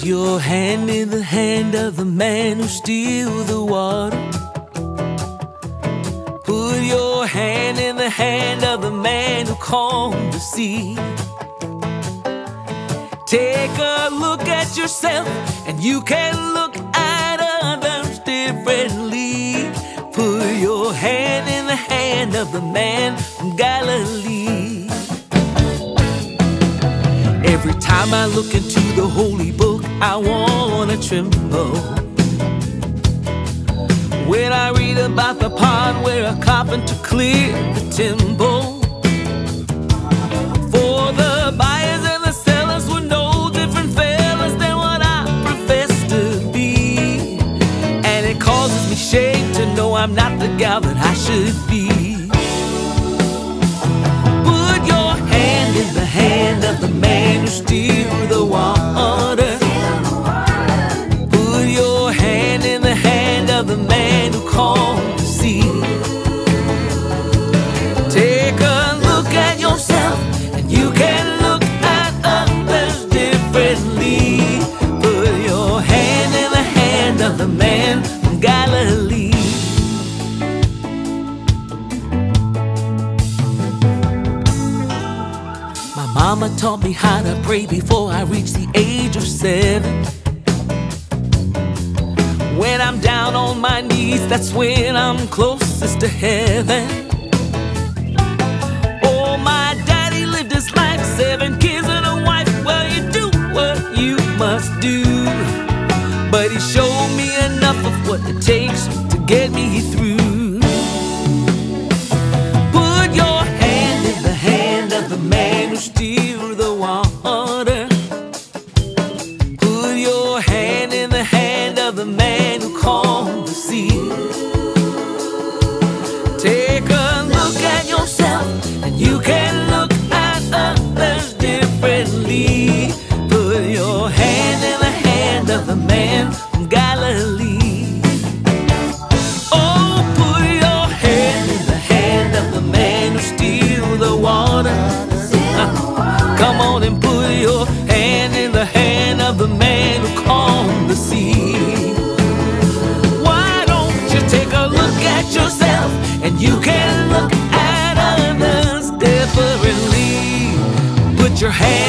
your hand in the hand of the man who steals the water. Put your hand in the hand of the man who calmed the sea. Take a look at yourself and you can look at others differently. Put your hand in the hand of the man from Galilee. Every time I look into the holy book, I wanna tremble. When I read about the pond where a carpenter cleared the temple. For the buyers and the sellers were no different fellas than what I profess to be. And it causes me shame to know I'm not the gal that I should be. Put your hand in the hand of the man who steals the water. Put your hand in the hand of the man who calmed the sea. Take a look at yourself and you can look at others differently. Put your hand in the hand of the man from Galilee. My mama taught me how to pray before I reached the age of 7. When I'm down on my knees, that's when I'm closest to heaven. Oh, my daddy lived his life, 7 kids and a wife. Well, you do what you must do. But he showed me enough of what it takes to get me through. Put your hand in the hand of the man who steals the water. Put your hand in the hand of the man who calmed the sea. Take a look at yourself and you can look at others differently. Put your hand in the hand of the man from Galilee. Oh, put your hand in the hand of the man who steals the water. Come on and put your hand in the hand of the man who calmed the sea. Why don't you take a look at yourself and you can look at others differently. Put your hand